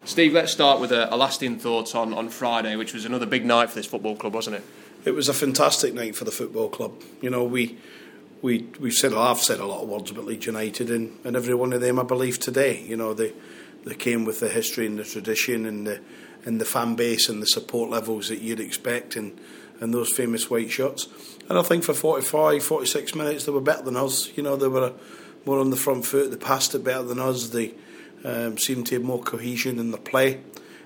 Steve, let's start with a lasting thought on Friday, which was another big night for this football club, wasn't it? It was a fantastic night for the football club. You know, I've said a lot of words about Leeds United, and every one of them I believe today. You know, they came with the history and the tradition and the fan base and the support levels that you'd expect, and those famous white shirts. And I think for 45, 46 minutes they were better than us. You know, they were more on the front foot. They passed it better than us. They seemed to have more cohesion in the play,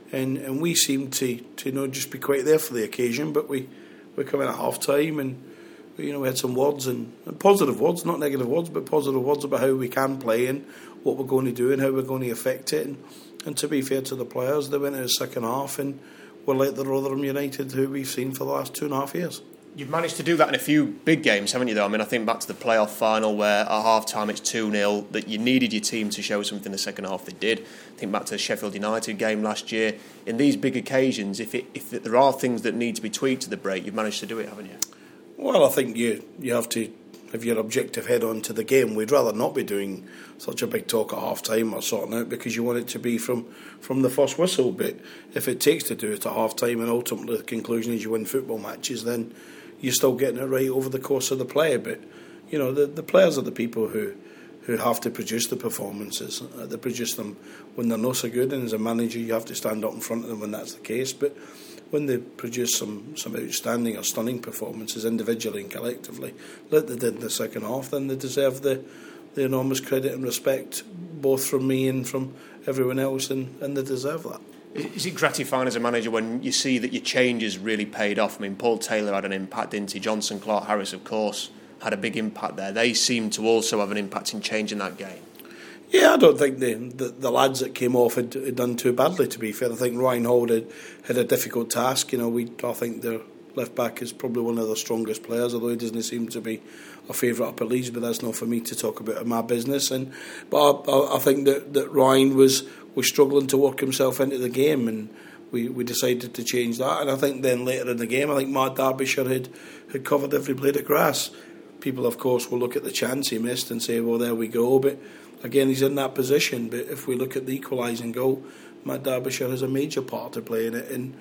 and we seemed to not just be quite there for the occasion, but we come in at half time and we had some words and positive words, not negative words, but positive words about how we can play and what we're going to do and how we're going to affect it. And to be fair to the players, they went in the second half and were like the Rotherham United who we've seen for the last 2.5 years. You've managed to do that in a few big games, haven't you, though? I mean, I think back to the playoff final where at half-time it's 2-0, that you needed your team to show something in the second half. They did. I think back to the Sheffield United game last year. In these big occasions, if there are things that need to be tweaked to the break, you've managed to do it, haven't you? Well, I think you have to have your objective head on to the game. We'd rather not be doing such a big talk at half-time or sorting out, because you want it to be from the first whistle. But if it takes to do it at half-time and ultimately the conclusion is you win football matches, then you're still getting it right over the course of the play. But the players are the people who have to produce the performances. They produce them when they're not so good, and as a manager you have to stand up in front of them when that's the case. But when they produce some outstanding or stunning performances individually and collectively, like they did in the second half, then they deserve the enormous credit and respect, both from me and from everyone else, and they deserve that. Is it gratifying as a manager when you see that your changes really paid off? I mean, Paul Taylor had an impact, didn't he? Johnson Clark-Harris, of course, had a big impact there. They seem to also have an impact in changing that game. Yeah, I don't think the lads that came off had done too badly, to be fair. I think Ryan Hall had a difficult task. I think their left back is probably one of the strongest players, although he doesn't seem to be a favourite up at Leeds, but that's not for me to talk about in my business. But I think that Ryan was struggling to work himself into the game, and we decided to change that. And I think then later in the game, I think Matt Derbyshire had covered every blade of grass. People, of course, will look at the chance he missed and say, well, there we go. But again, he's in that position. But if we look at the equalising goal, Matt Derbyshire has a major part to play in it. And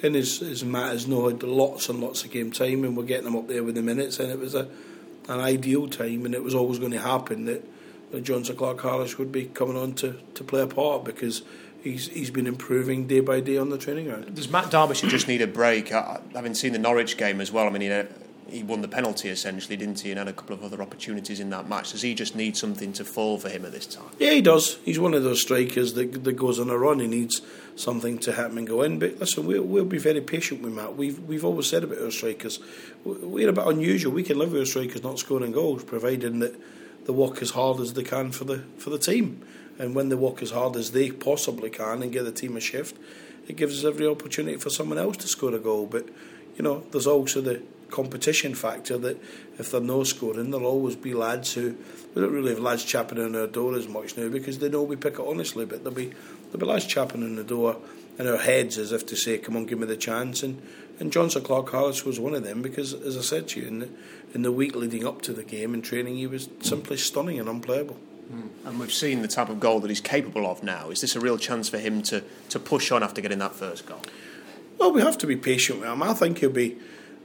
as Matt has had lots and lots of game time, and we're getting him up there with the minutes, and it was an ideal time, and it was always going to happen that Johnson Clark-Harris would be coming on to play a part, because he's been improving day by day on the training ground. Does Matt Derbyshire just need a break? Having seen the Norwich game as well, I mean, he won the penalty essentially, didn't he, and had a couple of other opportunities in that match. Does he just need something to fall for him at this time? Yeah, he does. He's one of those strikers that goes on a run. He needs something to happen and go in. But listen, we'll be very patient with Matt. We've always said about our strikers, we're a bit unusual. We can live with our strikers not scoring goals, providing that they work as hard as they can for the team. And when they work as hard as they possibly can and give the team a shift, it gives us every opportunity for someone else to score a goal. But there's also the competition factor that if they're no scoring, there'll always be lads who, we don't really have lads chapping on our door as much now, because they know we pick it honestly, but there'll be lads chapping on the door in our heads as if to say, come on, give me the chance. And Johnson Clark-Harris was one of them, because as I said to you, in the week leading up to the game in training, he was simply stunning and unplayable. And we've seen the type of goal that he's capable of now. Is this a real chance for him to push on after getting that first goal? Well, we have to be patient with him. I think he'll be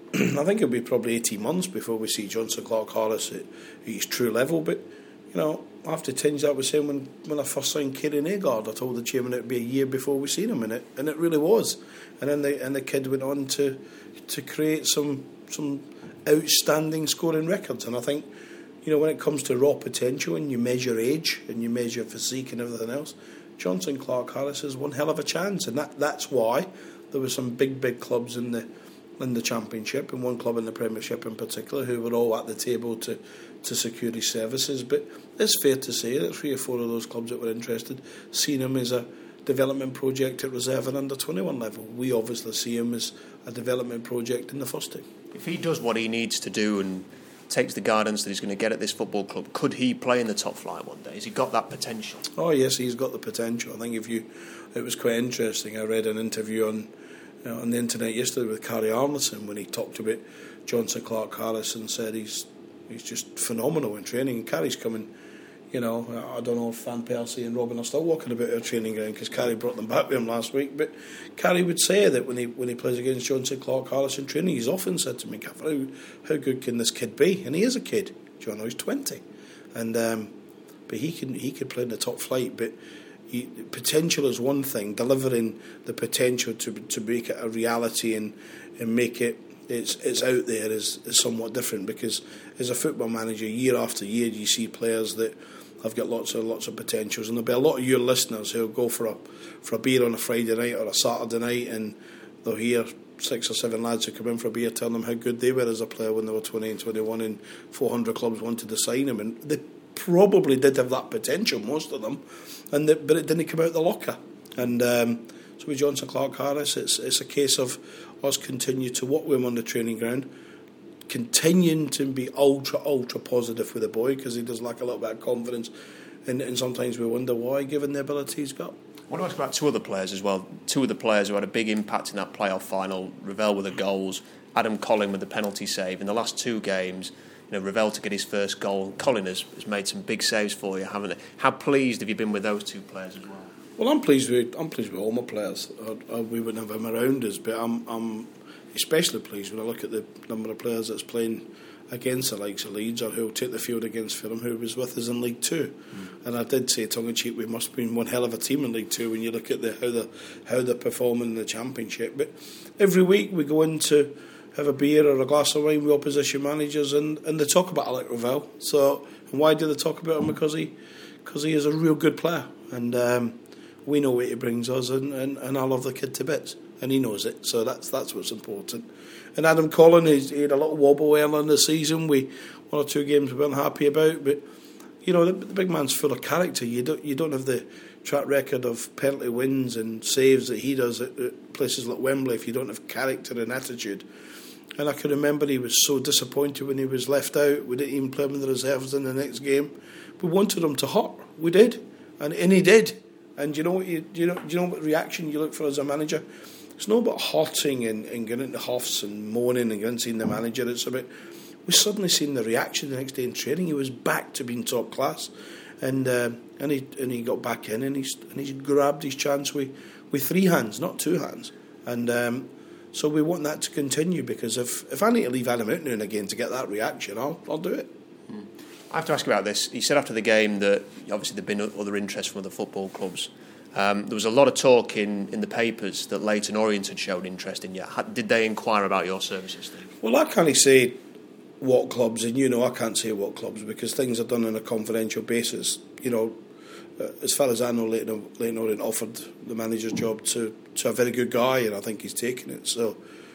probably 18 months before we see Johnson Clark-Harris at his true level. But I have to tinge that with saying when I first signed Kieran Agard, I told the chairman it would be a year before we seen him in it, and it really was. And then the kid went on to create some outstanding scoring records. And I think when it comes to raw potential and you measure age and you measure physique and everything else, Johnson Clark-Harris has one hell of a chance, and that's why there were some big clubs in the Championship, and one club in the Premiership in particular, who were all at the table to secure his services. But it's fair to say that 3 or 4 of those clubs that were interested seen him as a development project at reserve and under 21 level. We obviously see him as a development project in the first team. If he does what he needs to do and takes the guidance that he's going to get at this football club, could he play in the top flight one day? Has he got that potential? Oh yes, he's got the potential. I think it was quite interesting. I read an interview on the internet yesterday with Carrie Arneson when he talked about Johnson Clark-Harris and said he's just phenomenal in training. And Carrie's coming You know, I don't know if Van Persie and Robin are still walking about our training ground because Carrie brought them back with him last week. But Carrie would say that when he plays against Johnson Clark Harris in training, he's often said to me, how good can this kid be? And he is a kid, John. He's 20, and but he could play in the top flight. But potential is one thing. Delivering the potential to make it a reality and make it. It's out there is somewhat different, because as a football manager, year after year, you see players that have got lots of potentials, and there'll be a lot of your listeners who'll go for a beer on a Friday night or a Saturday night, and they'll hear 6 or 7 lads who come in for a beer telling them how good they were as a player when they were 20 and 21, and 400 clubs wanted to sign them, and they probably did have that potential, most of them, but it didn't come out the locker. And so with Johnson Clark Harris, it's a case of us continue to work with him on the training ground, continuing to be ultra positive with the boy, because he does lack a little bit of confidence, and sometimes we wonder why, given the ability he's got. I want to ask about 2 other players as well. 2 of the players who had a big impact in that playoff final. Ravel with the goals, Adam Collin with the penalty save. In the last 2 games, Ravel to get his first goal. Collin has made some big saves for you, haven't he? How pleased have you been with those 2 players as well? Well, I'm pleased with all my players. We wouldn't have him around us, but I'm especially pleased when I look at the number of players that's playing against the likes of Leeds, or who'll take the field against Fulham, who was with us in League Two. And I did say tongue in cheek, we must have been one hell of a team in League Two when you look at how they're performing in the Championship. But every week we go in to have a beer or a glass of wine with opposition managers, and they talk about Alec Ravel. So, and why do they talk about him? Because he is a real good player, and we know what he brings us, and I love the kid to bits, and he knows it. So that's what's important. And Adam Collin, he had a little wobble early in the season. 1 or 2 games we weren't happy about, but the big man's full of character. You don't have the track record of penalty wins and saves that he does at places like Wembley if you don't have character and attitude. And I can remember he was so disappointed when he was left out. We didn't even play him in the reserves in the next game. We wanted him to hurt. We did, and he did. And do you know what reaction you look for as a manager? It's not about hurting and getting into huffs and moaning and going seeing the manager. It's about, we suddenly seen the reaction the next day in training. He was back to being top class, and he got back in, and he's grabbed his chance with 3 hands, not 2 hands. And so we want that to continue, because if I need to leave Adam out now and again to get that reaction, I'll do it. I have to ask you about this. You said after the game that obviously there'd been other interest from other football clubs. There was a lot of talk in the papers that Leyton Orient had showed interest in you. Did they inquire about your services, Steve? Well, I can't say what clubs, and I can't say what clubs, because things are done on a confidential basis. As far as I know, Leyton Orient offered the manager's job to a very good guy, and I think he's taken it. So,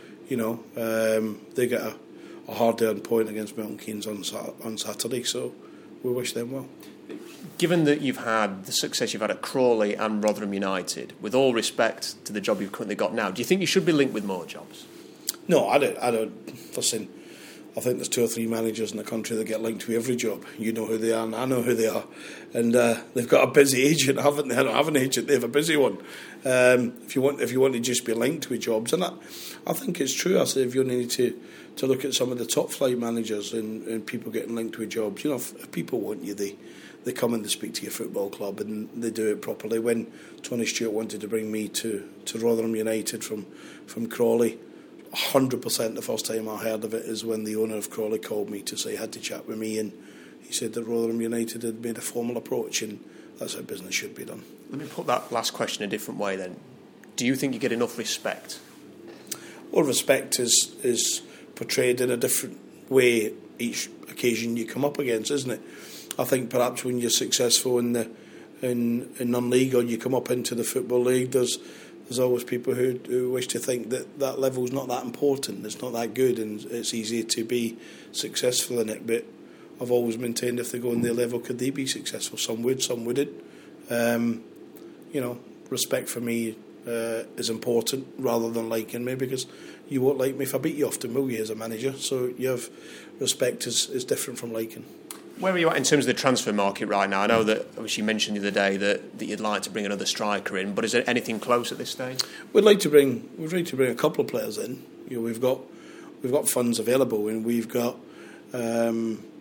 they get a hard-earned point against Milton Keynes on Saturday, so we wish them well. Given that you've had the success you've had at Crawley and Rotherham United, with all respect to the job you've currently got now, do you think you should be linked with more jobs? No, I don't. Listen, I think there's 2 or 3 managers in the country that get linked with every job. You know who they are, and I know who they are. And they've got a busy agent, haven't they? I don't have an agent; they have a busy one. If you want to just be linked with jobs, and I think it's true. I say if you need to look at some of the top flight managers and people getting linked with jobs, if people want you, they come and they speak to your football club, and they do it properly. When Tony Stewart wanted to bring me to Rotherham United from Crawley, 100% the first time I heard of it is when the owner of Crawley called me to say he had to chat with me, and he said that Rotherham United had made a formal approach, and that's how business should be done. Let me put that last question a different way then. Do you think you get enough respect? Well, respect is portrayed in a different way each occasion you come up against, isn't it? I think perhaps when you're successful in non-league, or you come up into the Football League, there's always people who wish to think that level's not that important, it's not that good, and it's easier to be successful in it. But I've always maintained if they go on their level, could they be successful? Some would, some wouldn't. Respect for me is important rather than liking me, because you won't like me if I beat you often, will you, as a manager? So you have respect is different from liking. Where are you at in terms of the transfer market right now? I know that obviously you mentioned the other day that you'd like to bring another striker in, but is there anything close at this stage? We'd like to bring a couple of players in. We've got funds available, and we've got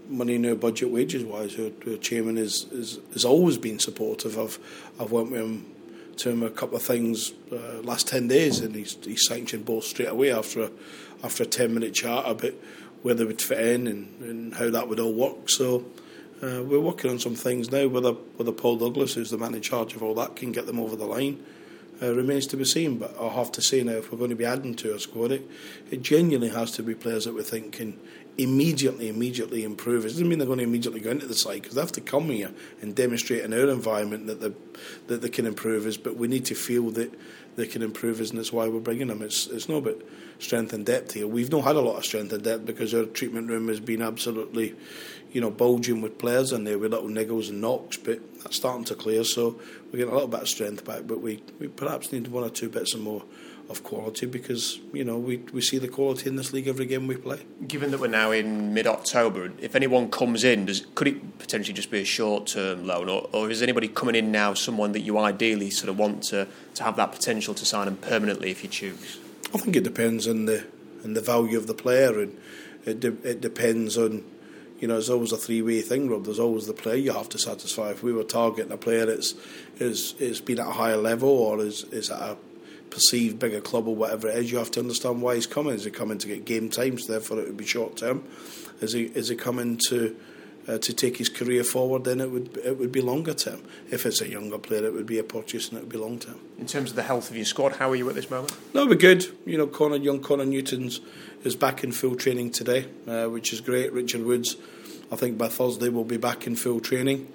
money in our budget wages wise. Our chairman has always been supportive of. I've went with him to him a couple of things last 10 days, and he's sanctioned both straight away after a 10-minute chat about where they would fit in and how that would all work. So we're working on some things now. Whether Paul Douglas, who's the man in charge of all that, can get them over the line remains to be seen. But I'll have to say now, if we're going to be adding to our squad, it genuinely has to be players that we think can immediately improve. It doesn't mean they're going to immediately go into the side, because they have to come here and demonstrate in our environment that they can improve us, but we need to feel that they can improve us, and that's why we're bringing them. It's not about strength and depth here. We've not had a lot of strength and depth because our treatment room has been absolutely, bulging with players in there with little niggles and knocks, but that's starting to clear, so we're getting a little bit of strength back, but we perhaps need one or two bits and more of quality, because we see the quality in this league every game we play. Given that we're now in mid-October, if anyone comes in, could it potentially just be a short-term loan, or is anybody coming in now someone that you ideally sort of want to have that potential to sign them permanently if you choose? I think it depends on the value of the player, and it depends on, it's always a three-way thing, Rob. There's always the player you have to satisfy. If we were targeting a player that's been at a higher level or is at a perceived bigger club or whatever it is, you have to understand why he's coming. Is he coming to get game time, so therefore it would be short term? Is he coming to take his career forward? Then it would be longer term. If it's a younger player, it would be a purchase and it would be long term. In terms of the health of your squad, how are you at this moment? No, we're good. Young Connor Newton's is back in full training today, which is great. Richard Woods, I think by Thursday, will be back in full training.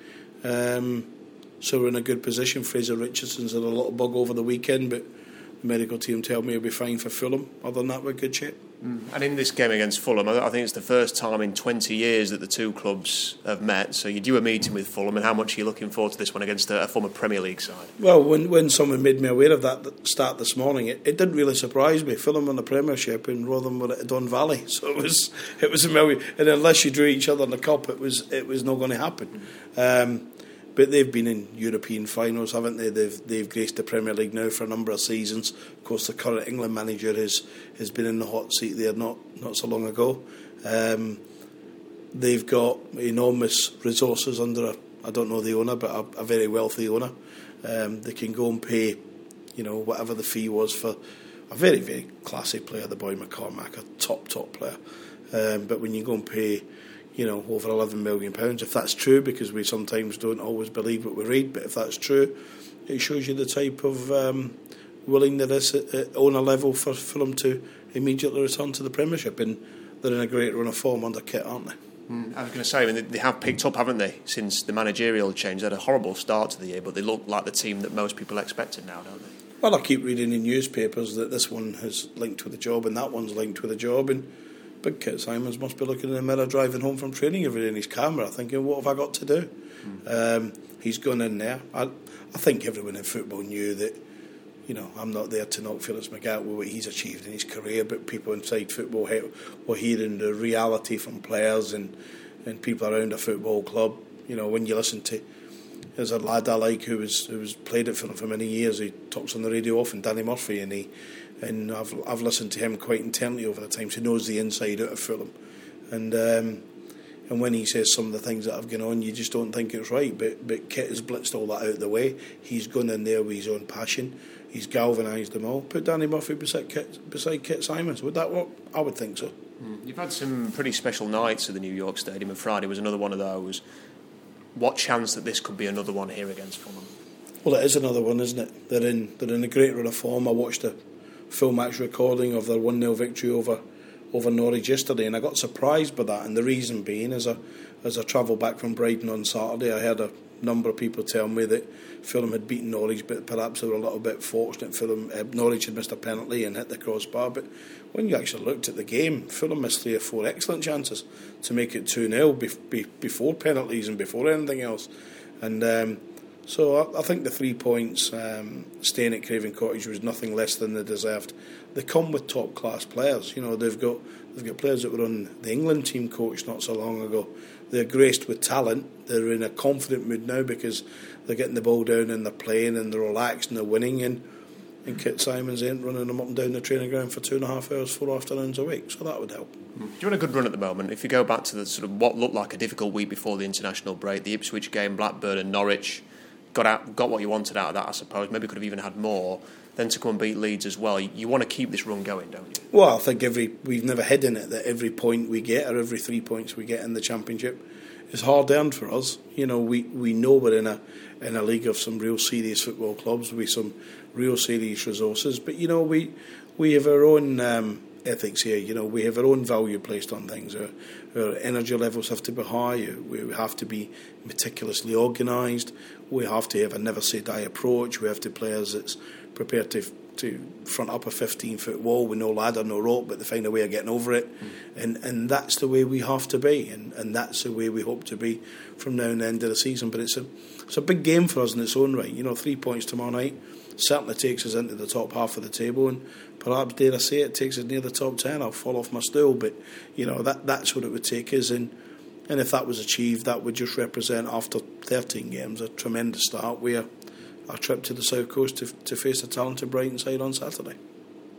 So we're in a good position. Fraser Richardson's had a little bug over the weekend, but the medical team tell me he'll be fine for Fulham. Other than that, we're in good shape. And in this game against Fulham, I think it's the first time in 20 years that the two clubs have met. So you do a meeting with Fulham, and how much are you looking forward to this one against a former Premier League side? Well, when someone made me aware of that start this morning, it didn't really surprise me. Fulham won the Premiership and Rotherham were at Don Valley, so it was a million. And unless you drew each other in the cup, it was not going to happen. But they've been in European finals, haven't they? They've graced the Premier League now for a number of seasons. Of course, the current England manager has been in the hot seat there not so long ago. They've got enormous resources under I don't know the owner, but a very wealthy owner. They can go and pay, whatever the fee was for a very, very classy player, the boy McCormack, a top player. But when you go and pay, over £11 million, if that's true, because we sometimes don't always believe what we read, but if that's true, it shows you the type of willingness at owner level for them to immediately return to the Premiership, and they're in a great run of form under Kit, aren't they? I was going to say, they have picked up, haven't they, since the managerial change. They had a horrible start to the year, but they look like the team that most people expected now, don't they? Well, I keep reading in newspapers that this one has linked with a job and that one's linked with a job, and Big Kit Symons must be looking in the mirror driving home from training every day in his camera thinking, what have I got to do? He's gone in there. I think everyone in football knew that, I'm not there to knock Phillips McGat with what he's achieved in his career, but people inside football were hearing the reality from players and people around a football club. When you listen to, there's a lad I like who's played at Fulham for many years. He talks on the radio often, Danny Murphy, and I've listened to him quite intently over the time. So he knows the inside out of Fulham, and when he says some of the things that have gone on, you just don't think it's right. But Kit has blitzed all that out of the way. He's gone in there with his own passion. He's galvanised them all. Put Danny Murphy beside Kit Symons. Would that work? I would think so. You've had some pretty special nights at the New York Stadium, and Friday was another one of those. What chance that this could be another one here against Fulham? Well, it is another one, isn't it? They're in a great run of form. I watched a full match recording of their 1-0 victory over Norwich yesterday, and I got surprised by that. And the reason being, as I travelled back from Brighton on Saturday, I heard a number of people tell me that Fulham had beaten Norwich, but perhaps they were a little bit fortunate. Norwich had missed a penalty and hit the crossbar, but when you actually looked at the game, Fulham missed 3 or 4 excellent chances to make it 2-0 before penalties and before anything else. And so I think the 3 points staying at Craven Cottage was nothing less than they deserved. They come with top class players. They've got players that were on the England team coach not so long ago. They're graced with talent. They're in a confident mood now because they're getting the ball down and they're playing and they're relaxed and they're winning. And and Kit Simons ain't running them up and down the training ground for 2.5 hours, 4 afternoons a week. So that would help. You're on a good run at the moment. If you go back to the sort of what looked like a difficult week before the international break, the Ipswich game, Blackburn and Norwich, got what you wanted out of that, I suppose. Maybe could have even had more. Then to come and beat Leeds as well. You want to keep this run going, don't you? Well, I think we've never hidden it that every point we get, or every 3 points we get in the Championship, is hard earned for us. You know, we know we're in a league of some real serious football clubs with some real serious resources. But you know, we have our own ethics here. You know, we have our own value placed on things. Our energy levels have to be high. We have to be meticulously organised. We have to have a never say die approach. We have to players that's prepared to front up a 15-foot wall with no ladder, no rope, but they find a way of getting over it. And that's the way we have to be, and that's the way we hope to be from now and the end of the season. But it's a big game for us in its own right. You know, 3 points tomorrow night certainly takes us into the top half of the table, and perhaps, dare I say it, takes us near the top 10. I'll fall off my stool, but you know, that's what it would take us. And if that was achieved, that would just represent, after 13 games, a tremendous start. Our trip to the South Coast to face the talented Brighton side on Saturday.